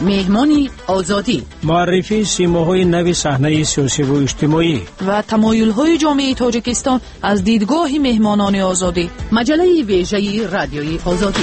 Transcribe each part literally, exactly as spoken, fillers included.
مهمانی آزادی، معرفی سیماهای نو صحنه سیاسی و اجتماعی و تمایل‌های جامعه تاجیکستان از دیدگاه مهمانان آزادی. مجله ویژه رادیوی آزادی.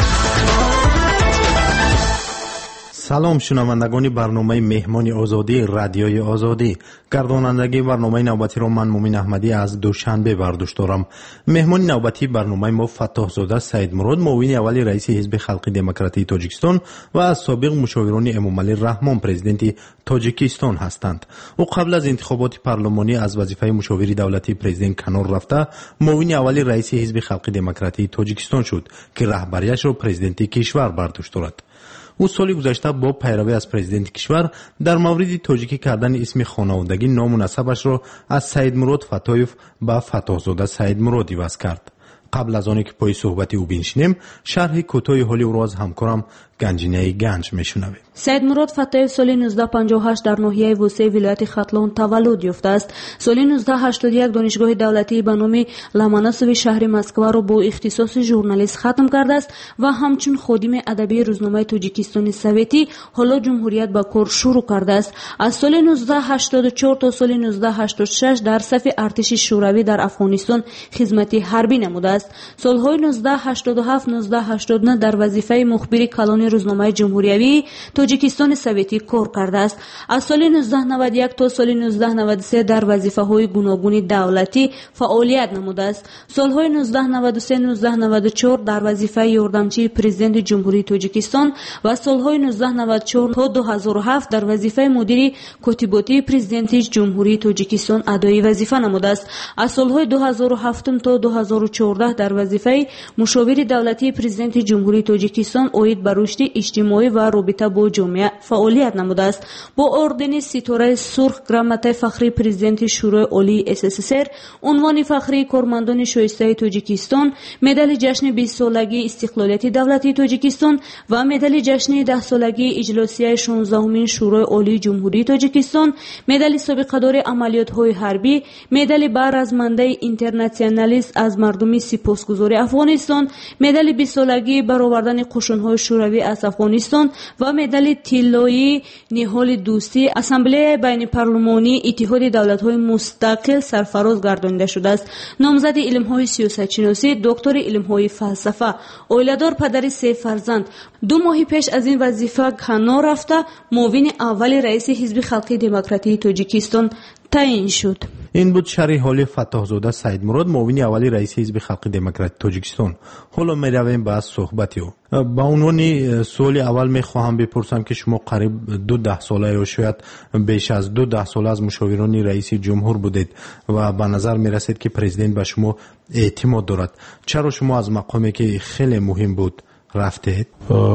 سلام شنوندگان برنامه مهمان آزادی رادیوی آزادی. گردانندگی برنامه نوبتی را من مومن احمدی از دوشنبه برداشت دارم. مهمان نوبتی برنامه ما فتح زاده سید مراد، معاون اول رئیس حزب خلقی دموکراتی تاجیکستان و از سابق مشاوران امام علی رحمان پرزیدنت تاجیکستان هستند. او قبل از انتخابات پارلمانی از وظیفه مشاور دولتی پرزیدنت کنار رفته، معاون اول رئیس حزب خلقی دموکراتی تاجیکستان شد که رهبریش را پرزیدنت کشور بر دوش دارد. او سال گذشته با پیروی از پرزیدنت کشور در مورد تاجیکی کردن اسم خانوادگی نام و نسبش را از سید مراد فتایف به فتح زاده سید مراد عوض کرد. قبل از آنکه پای صحبت او بنشینیم، شرح کوتاه حال او را از همکارم گنجینه گنج میشنویم. سید مراد فتایف سال نوزده پنجاه و هشت در ناحیه وسه ولایت ختلان تولد یافته است. سال نوزده هشتاد و یک دانشگاه دولتی به نام لاماناسوف شهر مسکو را با اختصاص ژورنالیست ختم کرده است و همچون خادم ادبی روزنامه تاجیکستان سوویتی حالا جمهوریت با کار شروع کرده است. از سال نوزده هشتاد و چهار تا سال نوزده هشتاد و شش در صف ارتش شوروی در افغانستان خدمت حربی نموده است. سالهای نوزده هشتاد و هفت نوزده هشتاد و نه در وظیفه مخبر کلان روزنامه جمهوریوی تاجیکستان سوویتی کار کرده است. از سال نوزده نود و یک تا سال نوزده نود و سه در وظیفه‌های گوناگون دولتی فعالیت نموده است. سالهای نوزده نود و سه نوزده نود و چهار در وظیفه یاردمچی پرزیدنت جمهوری تاجیکستان و سالهای نوزده نود و چهار تا دو هزار و هفت در وظیفه مدیر کاتباتی پرزیدنت جمهوری تاجیکستان ادای وظیفه نموده است. از سالهای دو هزار و هفت تا دو هزار و چهارده در وظیفه مشاور دولتی پرزیدنت جمهوری تاجیکستان اوید بر رشد اجتماعی و رابطه با جامعه فعالیت نموده است. با اردن ستاره سرخ، گرامت فخری پرزیدنت شورای عالی اس اس اس ار، عنوان فخری کارمندان شایسته تاجیکستان، مدال جشن بیست سالگی استقلالیت دولتی تاجیکستان و مدال جشن ده سالگی اجلاسیه شانزدهمین شورای عالی جمهوری تاجیکستان، مدال سابقه‌دار عملیات‌های حربی، مدال برازمانده اینترنشنالیست از مردم سپاسگزاری افغانستان، مدال بیست سالگی برآوردن قشون‌های شوروی از افغانستان و مدال طلایی نهال دوستی اسامبله بین پارلمانی اتحاد دولت‌های مستقل سرفراز گردانیده شده است. نامزد علم‌های سیاست شناسی، دکتر علم‌های فلسفه، اویلادار، پدر سه فرزند، دو ماه پیش از این وظیفه کنار رفته معاون اول رئیس حزب خلقی دموکراتی تاجیکستان تعیین شد. این بود شرح حال فتح زاده سید مراد، معاون اول رئیس حزب خلقی دموکراتی تاجیکستان. حالا میرویم به صحبت او. با عنوان سوال اول میخواهم بپرسم که شما قریب دو ده ساله یا شاید بیش از دو ده ساله از مشاوران رئیس جمهور بودید و به نظر میرسید که پرزیدنت به شما اعتماد دارد. چرا شما از مقامی که خیلی مهم بود رفتید؟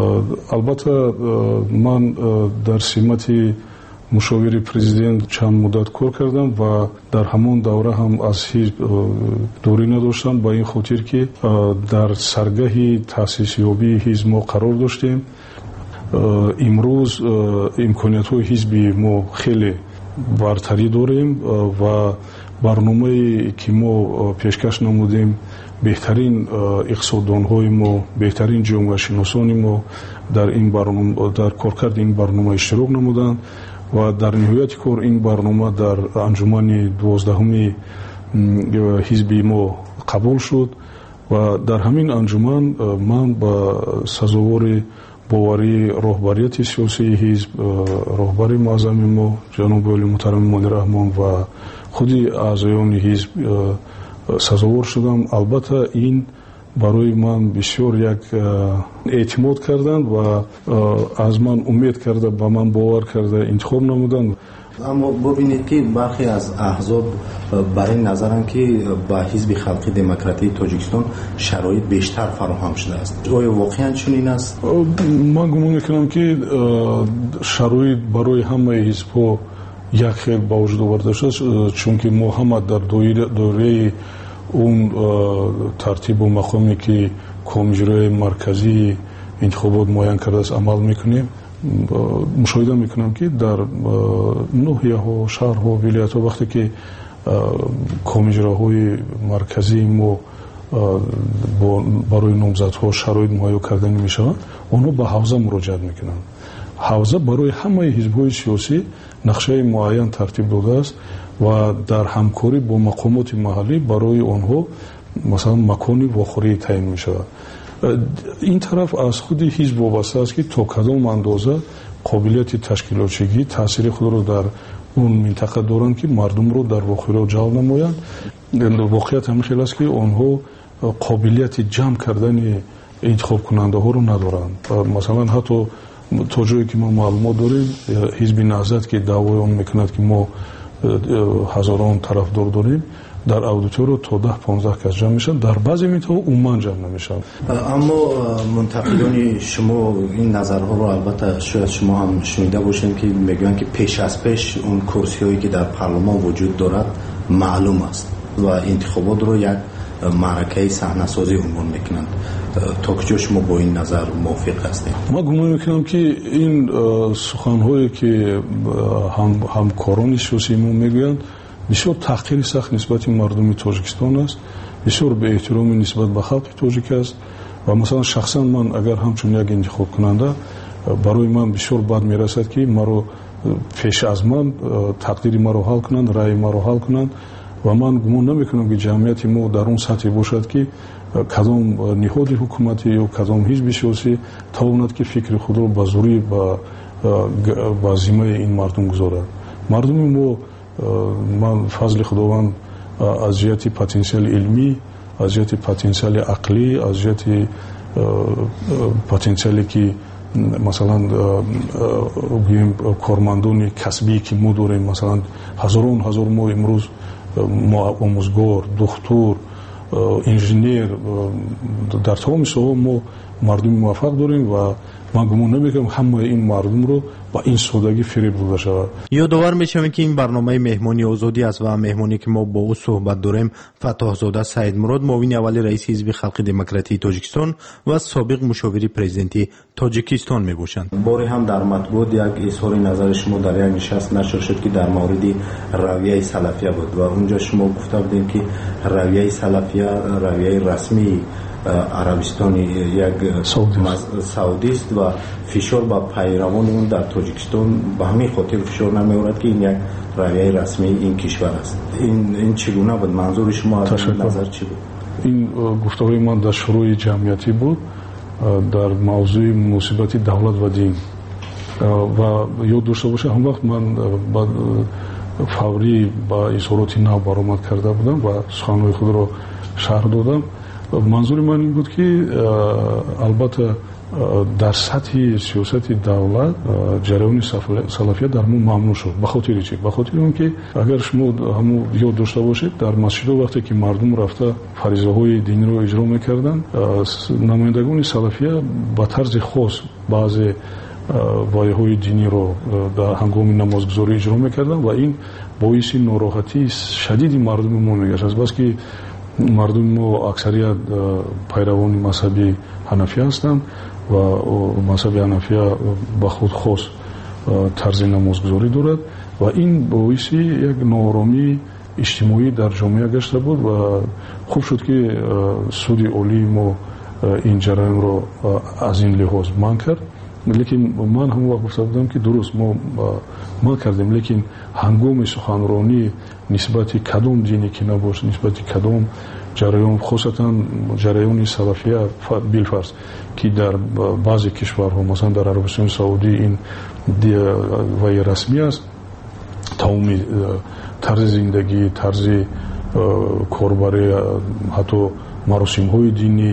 البته من در سمت مشاور پرزیدنت چند مدت کار کردم و در همون دوره هم از حزب دوری نداشتم، با این خاطر که در سرگاه تأسیس یابی حزب ما قرار داشتیم. امروز امکانیت های حزب ما خیلی برتری داریم و برنامه که ما پیشکش نمودیم، بهترین اقتصاددان های ما، بهترین جامعه شناسان ما در این برنامه، در کارکرد این برنامه اشتراک نمودند و در نهایت کار این برنامه در انجمن دوازدهمی حزب ما قبول شد و در همین انجمن من با سزاوار باوری رهبریت سیاسی حزب، رهبر معظم ما جناب علی محترم مانی رحمان و خودی اعضایان حزب سزاوار شدم. البته این برای من بسیار یک اعتماد کردند و از من امید کرده، به من باور کرده انتخاب نمودند. اما ببینید که برخی از احزاب برای نظرن که با حزب خلقی دموکراتی تاجیکستان شرایط بیشتر فراهم شده است. آیا واقعا چنین است؟ من گمان میکنم که شرایط برای همه حزب‌ها یک خیلی با وجود آورده شده، چون که ما همه در دوره اون ترتیب و مقامی که کمیته مرکزی انتخابات معین کرده است عمل میکنیم. مشاهده میکنم که در ناحیه ها، شهر ها، ولایت ها وقتی که کمیته های مرکزی ما برای نامزدها شرایط مهیا کردن میشوند، اونها به حوزه مراجعت میکنند. ҳавза барои ҳамаи ҳизбҳои сиёсӣ нақшаи муайян тартиб додааст ва дар ҳамкорӣ бо мақомоти маҳаллӣ барои онҳо масалан макони вохӯрӣ таъин мешавад. ин тараф аз худи ҳизб вобаста аст ки то кадом андоза қобилияти ташкилотчигӣ таъсири худро дар он минтақа доранд ки мардумро дар вохӯриҳо ҷалб намоянд. воқеият ҳамин хел аст ки онҳо қобилияти ҷамъ кардани интихобкунандаҳоро надоранд. масалан ҳатто то ҷое ки мо маълумот дорем, ҳизби наҳзат ки даъвои он мекунад ки мо ҳазорон тарафдор дорем, дар аудитория то даҳ понздаҳ кас ҷамъ мешаванд, дар баъзе минтақаҳо умуман ҷамъ намешаванд. аммо мунтақидони шумо ин назарҳоро албатта шояд шумо ҳам шунида бошед ки мегӯянд ки пеш аз пеш он курсиҳое ки дар парлумон вуҷуд дорад маълум аст ва интихоботро як маъракаи саҳнасозӣ унвон мекунанд. то куҷо шумо бо ин назар мувофиқ ҳастед? ман гумон мекунам ки ин суханҳое ки ҳамкорони сиёсии мо мегӯянд бисёр таҳқири сахт нисбати мардуми тоҷикистон аст, бисёр беэҳтиромӣ нисбат ба халқи тоҷик аст ва масалан шахсан ман агар ҳамчун як интихобкунанда барои ман бисёр бад мерасад ки маро пеш аз ман тақдири маро ҳал кунанд, раъи маро ҳал кунанд ва ман гумон намекунам ки ҷамъияти мо дар он сатҳе бошад ки кадом ниҳоди ҳукуматӣ ё кадом ҳизби сиёсӣ тавонад ки фикри худро ба зурӣ ба зиммаи ин мардум гузорад. мардуми мо ман фазли худованд аз ҷиҳати потенсиали илмӣ, аз ҷиҳати потенсиали ақлӣ, аз ҷиҳати потенсиале ки масалан гӯем кормандони касбие ки мо дорем, масалан ҳазорон ҳазор мо имрӯз омӯзгор, духтур, инженер, дар тамоми соҳаҳо мо мардуми муваффақ дорем ва ман гумон намекунам ҳамаи ин мардумро ба ин содагӣ фиреб дода шавад. ёдовар мешавем ки ин барномаи меҳмони озодӣ аст ва меҳмоне ки мо бо ӯ суҳбат дорем фатоҳзода Саидмурод, муовини аввали раиси ҳизби халқи демократии Тоҷикистон ва собиқ мушовири президенти Тоҷикистон мебошанд. бори ҳам дар матбуот як изҳори назари шумо дар як нишаст нашр шуд ки дар мавриди равияи салафия буд ва унҷо шумо гуфта будем ки равияи салафия равияи расмии арабистони як саудист ва фишор ба пайравони он дар Тоҷикистон ба ҳамин хотир фишор намеорад ки ин як равияи расмии ин кишвар аст. ин чӣ гуна буд? манзури шумо аз ин назар чӣ буд? ин гуфтаҳои ман дар шурӯи ҷамъиятӣ буд дар мавзӯи муносибати давлат ва дин ва ёд дошта бошед ҳам вақт ман фаврӣ ба изҳороти нав баромад карда будам ва суханҳои худро шарҳ додам. манзури ман ин буд ки албатта дар сатҳи сиёсати давлат ҷараёни салафия дар мо мамнӯъ шуд. ба хотири чӣ? ба хотири он ки агар шумо ҳамн ёд дошта бошед, дар масҷидҳо вақте ки мардум рафта фаризаҳои динро иҷро мекарданд, намояндагони салафия ба тарзи хос баъзе вояҳои диниро дар ҳангоми намозгузорӣ иҷро мекарданд ва ин боиси нороҳатии шадиди мардуми мо мегашт. Бас ки мардуми мо аксарият пайравони мазҳаби ҳанафия ҳастанд ва мазҳаби ҳанафия ба худ хос тарзи намозгузорӣ дорад ва ин боиси як нооромии иҷтимоӣ дар ҷомеа гашта буд ва хуб шуд ки суди олии мо ин ҷараёнро аз ин лиҳоз манъ кард. лекин ман ҳамон вақт гуфта будам ки дуруст мо манъ кардем, лекин ҳангоми суханронӣ нисбати кадом дине ки набош, нисбати кадом ҷараён, хосатан ҷараёни салафия билфарз ки дар баъзе кишварҳо, масалан дар Арабистони Саудӣ ин ваи расмӣ аст, тамоми тарзи зиндагӣ, тарзи корбарӣ, ҳатто маросимҳои динӣ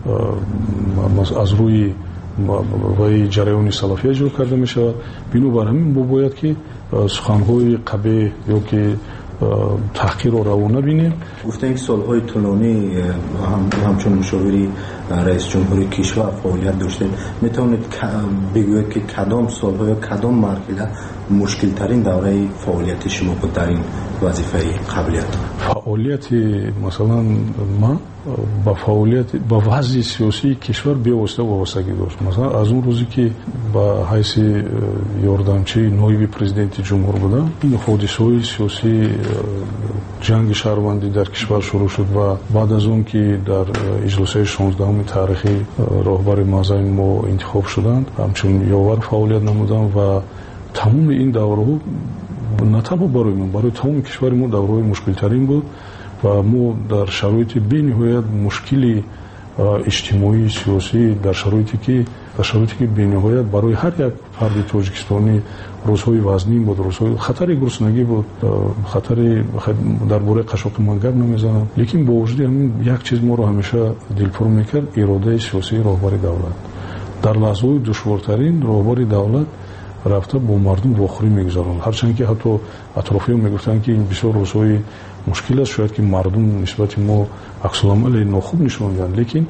аз рӯи ваи ҷараёни салафия ҷо карда мешавад. бинобар ҳамин мо бояд ки суханҳои қабеҳ ё ки таҳқирро раво набинем. гуфтем ки солҳои тӯлонӣ ҳамчун мушовири раисҷумҳури кишвар фаъолият доштед. метавонед бигӯед ки кадом солҳо ё кадом марҳила мушкилтарин давраи фаъолияти шумо буд дар ин вазифаи қаблият? фаъолияти масалан ман با فعالیت با وضع سیاسی کشور بی‌واسطه وابستگی داشت. مثلا از اون روزی که با حیث یاردمچی نایب پرزیدنت جمهور بودم، این حادثه‌های سیاسی جنگ شهروندی در کشور شروع شد و بعد از اون که در اجلاس شانزدهم تاریخی راهبر معظم ما انتخاب شدند، همچون یاور فعالیت نمودم و تمام این دوره‌ها نه تنها برای من، برای تمام کشور ما دوره‌های مشکل‌ترین بود و ما در شرایط بی‌نهایت مشکلی اجتماعی سیاسی در شرایطی که در شرایطی که بی‌نهایت برای هر یک فرد تاجیکستانی روزهای وزنی بود، روزهای خطر گرسنگی بود، خطر درباره قشاق من گپ نمیزنم، لیکن با وجود همین یک چیز ما رو همیشه دلپر میکرد، اراده سیاسی راهبر دولت. در لحظه‌های دشوارترین راهبر دولت رفته با مردم واخوری میگذارند، هرچند که حتی اطرافیان میگفتن که این بسیار روزهای مشکل است، شاید که مردم نسبت ما عکس العمل ناخوب نشون میدن، لیکن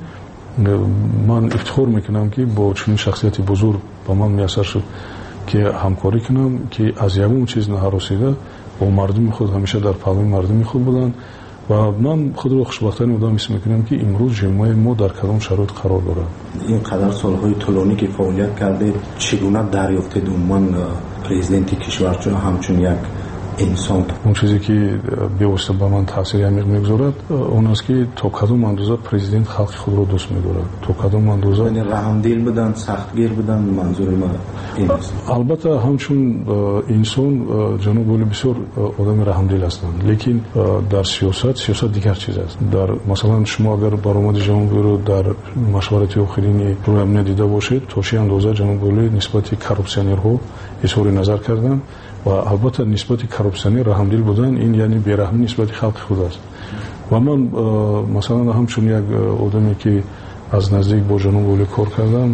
من افتخار میکنم که با چنین شخصیت بزرگ با من میسر شد که همکاری کنم که از یگون چیز نهراسیده با مردم خود همیشه در پهلوی مردم خود بودن و من خود رو خوشبختانه آدم حس میکنم که امروز جامعه ما در کدام شرایط قرار داره. اینقدر سالهای طولانی که فعالیت کرده، چگونه دریافتید عنوان پرزیدنت کشور چون همچون یک انسان؟ اون چیزی که بی‌واسطه به من تاثیر عمیق میگذارد اون است که تا کدام اندازه پرزیدنت خلق خود رو دوست می‌دارد، تا کدام اندازه یعنی رحمدل بودن، سختگیر بودن. منظور من این است. البته همچون انسان جناب ولی بسیار آدم رحمدل هستند، لیکن در سیاست سیاست دیگر چیز است. در مثلا شما اگر برآمد جناب ولی رو در مشورت آخرین روی امنیت دیده باشید، تا چه اندازه جناب ولی نسبت کورپسیونرها اظهار نظر کردند و البته نسبت کورپسیونر رحمدل بودن، این یعنی بی‌رحمی نسبت خلق خود است. و من مثلا همچون یک آدمی که از نزدیک با جناب ولی کار کردم،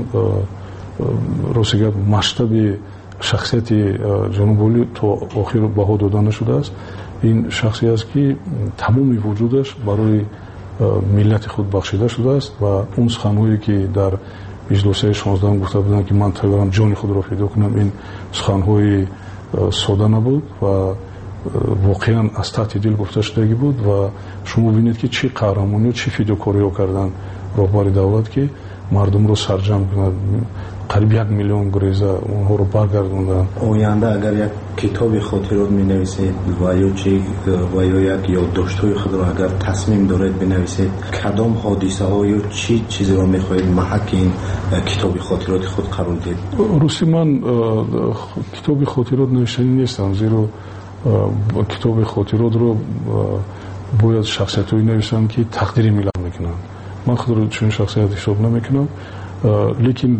راستش مشتب شخصیت جناب ولی تا آخر بها داده نشده است. این شخصی است که تمام وجودش برای ملت خود بخشیده شده است و اون سخن‌هایی که در اجلاس شانزدهم گفته بودن که من تقریبا جان خود را فدا کنم، این سخن‌های ساده نبود و واقعا از تحت دل گفته شدگی بود و شما ببینید که چه قهرمانی و چه فداکاری کردن راهبر دولت که مردم رو سرجم کنند. قریب یک میلیون گریزه اونها رو برگردوندن. آینده اگر یک کتاب خاطرات می نویسید و یا چی و یا یک یادداشت‌های خود را اگر تصمیم دارید بنویسید، کدام حادثه ها یا چی چیزی را می خواهید محک این کتاب خاطرات خود قرار دهید؟ روسی من کتاب خاطرات نوشتنی نیستم، زیرا کتاب خاطرات رو باید شخصیت‌هایی نویسم که تقدیر ملت میکنن. من خود رو چون شخصیت حساب نمیکنم، لیکن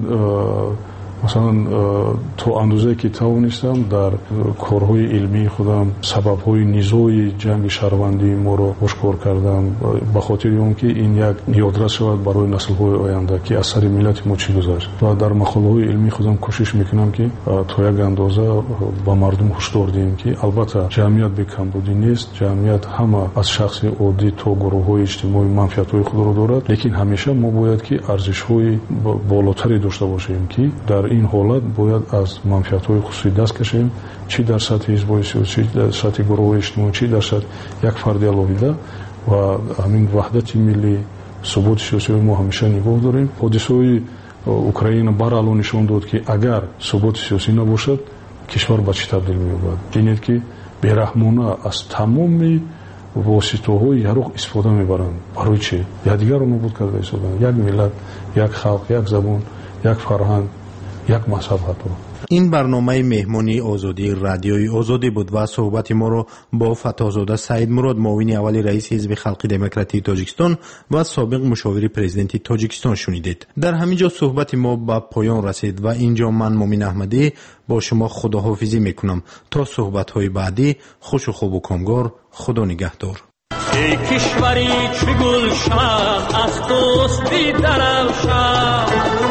مثلا تو اندازه که توانستم در کارهای علمی خودم سبب‌های نزاعی جنگ شهروندی ما رو آشکار کردم، به خاطر اون که این یک یادرس شود برای نسل‌های آینده که از سر ملت ما چی گذشت و در مقاله‌های علمی خودم کوشش میکنم که تا یک اندازه با مردم هشدار دهیم که البته جمعیت به کمبودی نیست، جمعیت همه از شخص عادی تا گروه‌های اجتماعی منفعت‌های خود را دارد، لیکن همیشه ما باید که ارزش‌های بالاتری داشته باشیم که در این حالت باید از منفعت‌های خصوصی دست کشیم، چی در سطح حزب سیاسی، چی در سطح گروه اجتماعی، چی در سطح یک فرد علاوه و همین وحدت ملی ثبات سیاسی ما همیشه نگاه داریم. حادثه‌های اوکراین برالو نشون داد که اگر ثبات سیاسی نباشد کشور به چه تبدیل می‌یابد. اینه که بی‌رحمانه از تمام واسطه‌های یارو استفاده می‌برند. برای چی؟ یادگار رو نابود کرده ایستادن. یک ملت، یک خلق، یک زبان، یک فرهنگ، یک مذهب حتی. این برنامه مهمانی آزادی رادیوی آزادی بود و صحبت ما رو با فتاحزاده سعید مراد، معاون اول رئیس حزب خلقی دموکراتیک تاجیکستان و سابق مشاور پرزیدنت تاجیکستان شنیدید. در همین جا صحبت ما به پایان رسید و اینجا من مومن احمدی با شما خداحافظی میکنم تا صحبت های بعدی. خوش و خوب و کامگار. خدا نگهدار. ای کشوری چو گلشن از دوستی درفشان،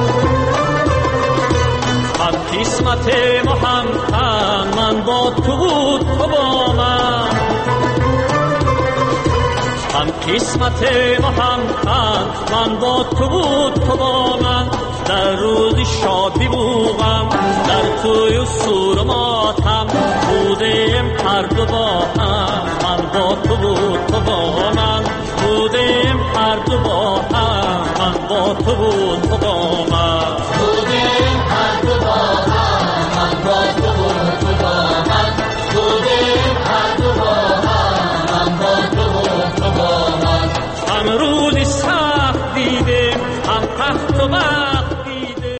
هم قسمت ما هم تن، من با تو بود تو با من، هم قسمت ما هم تن، من با تو بود تو با من، در روز شادی بودم، در توی سور ماتم بودیم هر دو با هم، من با تو بود تو با من بودیم هر دو تو بود تو با